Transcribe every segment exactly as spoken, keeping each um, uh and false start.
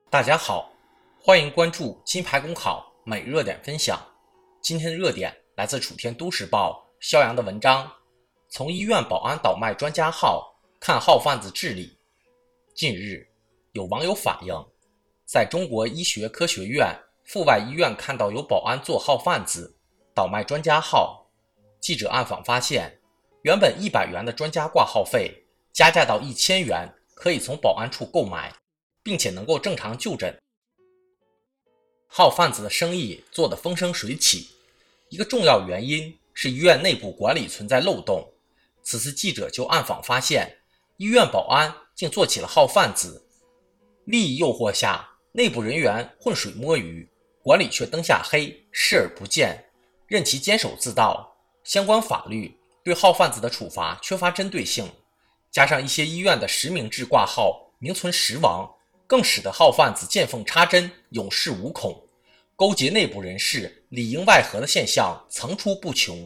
大家好，欢迎关注金牌公考每日热点分享。今天的热点来自楚天都市报肖阳的文章，从医院保安倒卖专家号看号贩子治理。近日，有网友反映，在中国医学科学院阜外医院看到有保安做号贩子倒卖专家号。记者暗访发现，原本一百元的专家挂号费加价到一千元，可以从保安处购买，并且能够正常就诊。号贩子的生意做得风生水起，一个重要原因是医院内部管理存在漏洞。此次记者就暗访发现，医院保安竟做起了号贩子，利益诱惑下，内部人员浑水摸鱼，管理却灯下黑，视而不见，任其监守自盗。相关法律对号贩子的处罚缺乏针对性，加上一些医院的实名制挂号名存实亡，更使得号贩子见缝插针，有恃无恐，勾结内部人士里应外合的现象层出不穷。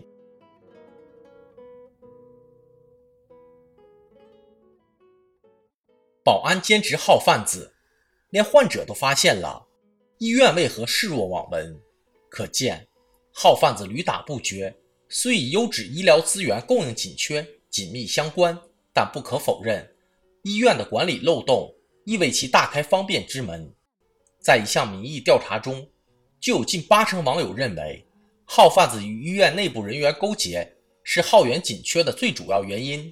保安兼职号贩子，连患者都发现了，医院为何视若罔闻？可见号贩子屡打不绝，虽与优质医疗资源供应紧缺紧密相关，但不可否认，医院的管理漏洞亦为其大开方便之门。在一项民意调查中，就有近八成网友认为，号贩子与医院内部人员勾结是号源紧缺的最主要原因。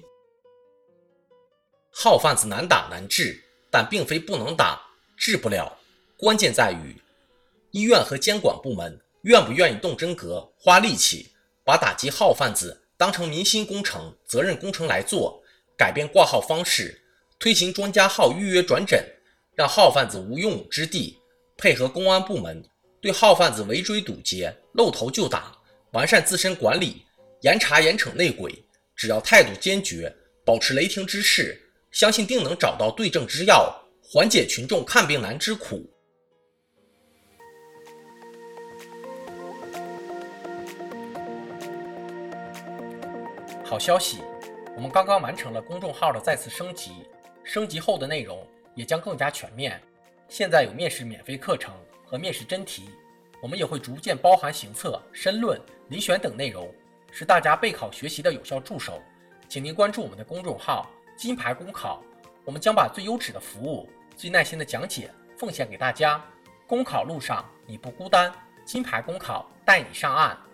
号贩子难打难治，但并非不能打，治不了，关键在于医院和监管部门愿不愿意动真格，花力气，把打击号贩子当成民心工程、责任工程来做，改变挂号方式，推行专家号预约转诊，让号贩子无用武之地，配合公安部门对号贩子围追堵截，露头就打，完善自身管理，严查严惩内鬼。只要态度坚决，保持雷霆之势，相信定能找到对症之药，缓解群众看病难之苦。好消息，我们刚刚完成了公众号的再次升级，升级后的内容也将更加全面。现在有面试免费课程和面试真题，我们也会逐渐包含行测、申论、遴选等内容，是大家备考学习的有效助手。请您关注我们的公众号金牌公考，我们将把最优质的服务、最耐心的讲解奉献给大家。公考路上你不孤单，金牌公考带你上岸。